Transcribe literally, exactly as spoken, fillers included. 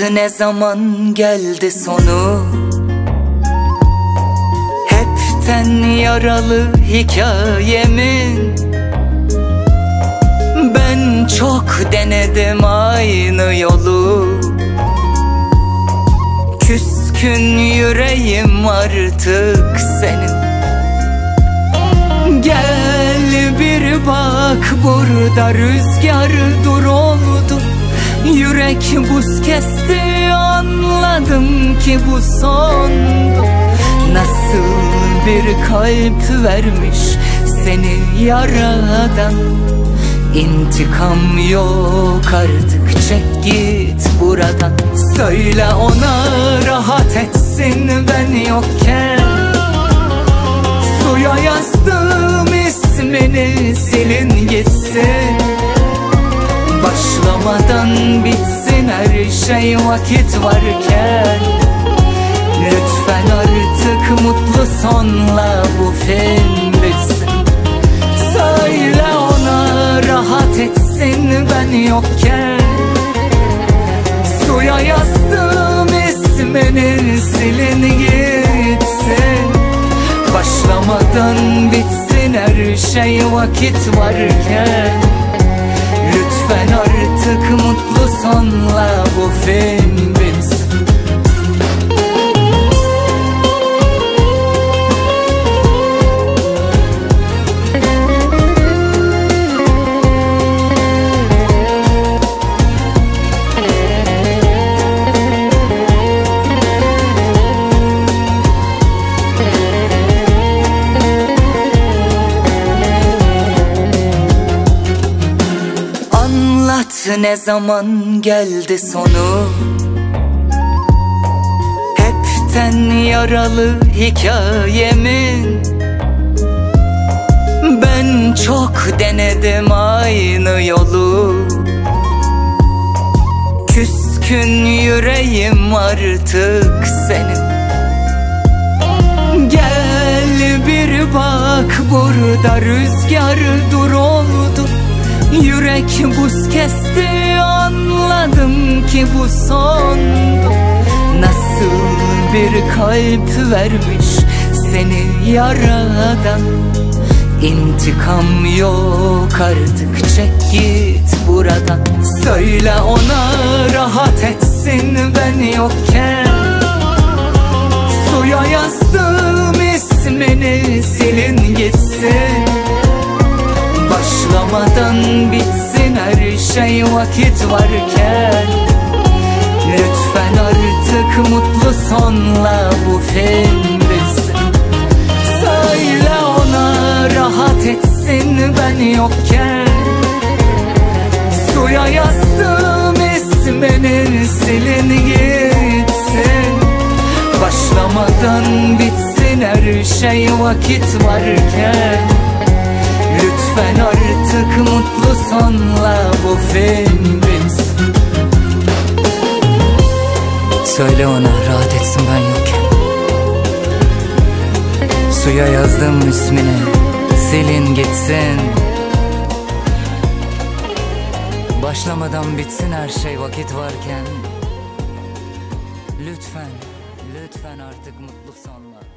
ne zaman geldi sonu? Hepten yaralı hikayemin. Ben çok denedim aynı yolu. Küskün yüreğim artık senin. Gel bir bak, burada rüzgar dur oldu. Yürek buz kesti, anladım ki bu sondu. Nasıl bir kalp vermiş seni yaradan. İntikam yok artık, çek git buradan. Söyle ona rahat etsin ben yokken. Suya yazdım ismini, silin gitsin. Başlamadan bitsin her şey vakit varken. Lütfen artık mutlu sonla bu film bitsin. Söyle ona rahat etsin ben yokken. Suya yazdım ismini, silin gitsin. Başlamadan bitsin her şey vakit varken. Lütfen artık mutlu sonla bu film bitsin. Ne zaman geldi sonu? Hepten yaralı hikayemin. Ben çok denedim aynı yolu. Küskün yüreğim artık senin. Gel bir bak, burada rüzgar dur oldu. Yürek buz kesti, anladım ki bu sondu. Nasıl bir kalp vermiş seni yaradan. İntikam yok artık, çek git buradan. Söyle ona rahat etsin ben yokken. Suya yazdım ismini, silin gitsin. Başlamadan bitsin her şey vakit varken. Lütfen artık mutlu sonla bu film bitsin. Söyle ona rahat etsin ben yokken. Suya yazdım ismini, silin gitsin. Başlamadan bitsin her şey vakit varken. Lütfen artık mutlu sonla bu film bitsin. Söyle ona rahat etsin ben yokken. Suya yazdım ismini, silin gitsin. Başlamadan bitsin her şey vakit varken. Lütfen, lütfen artık mutlu sonla.